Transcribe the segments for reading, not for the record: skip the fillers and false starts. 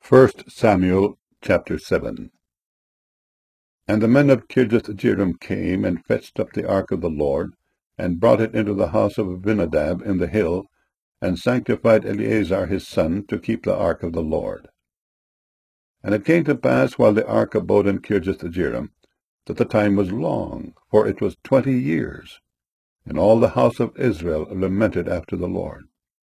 1 Samuel chapter 7. And the men of Kirjath-jearim came and fetched up the ark of the Lord, and brought it into the house of Abinadab in the hill, and sanctified Eleazar his son to keep the ark of the Lord. And it came to pass, while the ark abode in Kirjath-jearim, that the time was long, for it was 20 years, and all the house of Israel lamented after the Lord.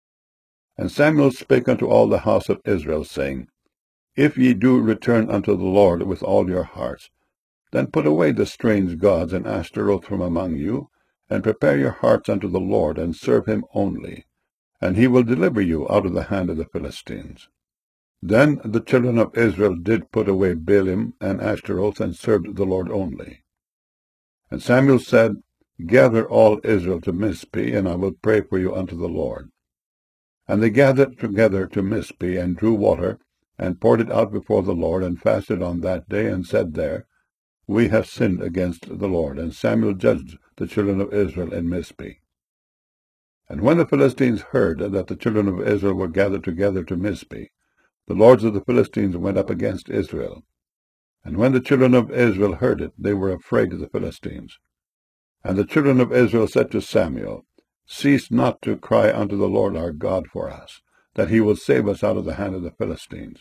And Samuel spake unto all the house of Israel, saying, If ye do return unto the Lord with all your hearts, then put away the strange gods and Ashtaroth from among you, and prepare your hearts unto the Lord, and serve him only, and he will deliver you out of the hand of the Philistines. Then the children of Israel did put away Baalim and Ashtaroth, and served the Lord only. And Samuel said, Gather all Israel to Mizpeh, and I will pray for you unto the Lord. And they gathered together to Mizpeh, and drew water, and poured it out before the Lord, and fasted on that day, and said there, We have sinned against the Lord. And Samuel judged the children of Israel in Mizpeh. And when the Philistines heard that the children of Israel were gathered together to Mizpeh, the lords of the Philistines went up against Israel. And when the children of Israel heard it, they were afraid of the Philistines. And the children of Israel said to Samuel, Cease not to cry unto the Lord our God for us, that he will save us out of the hand of the Philistines.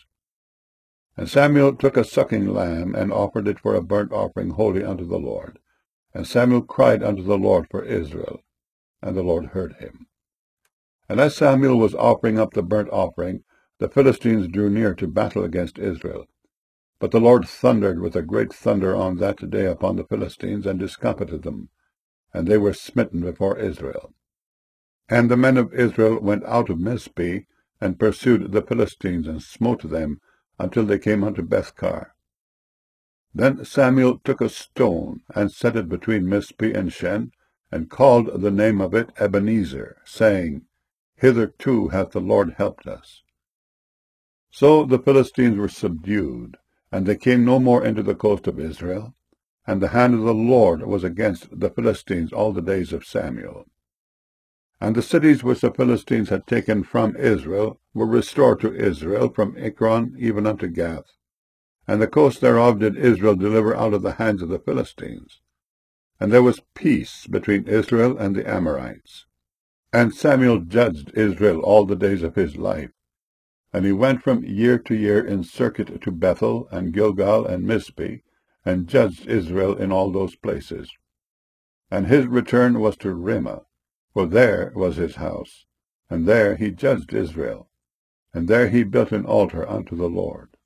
And Samuel took a sucking lamb, and offered it for a burnt offering holy unto the Lord. And Samuel cried unto the Lord for Israel, and the Lord heard him. And as Samuel was offering up the burnt offering, the Philistines drew near to battle against Israel. But the Lord thundered with a great thunder on that day upon the Philistines, and discomfited them, and they were smitten before Israel. And the men of Israel went out of Mizpeh, and pursued the Philistines, and smote them, until they came unto Bethkar. Then Samuel took a stone, and set it between Mizpeh and Shen, and called the name of it Ebenezer, saying, Hitherto hath the Lord helped us. So the Philistines were subdued, and they came no more into the coast of Israel, and the hand of the Lord was against the Philistines all the days of Samuel. And the cities which the Philistines had taken from Israel were restored to Israel, from Ekron even unto Gath. And the coast thereof did Israel deliver out of the hands of the Philistines. And there was peace between Israel and the Amorites. And Samuel judged Israel all the days of his life. And he went from year to year in circuit to Bethel, and Gilgal, and Mizpeh, and judged Israel in all those places. And his return was to Ramah, for there was his house, and there he judged Israel, and there he built an altar unto the Lord.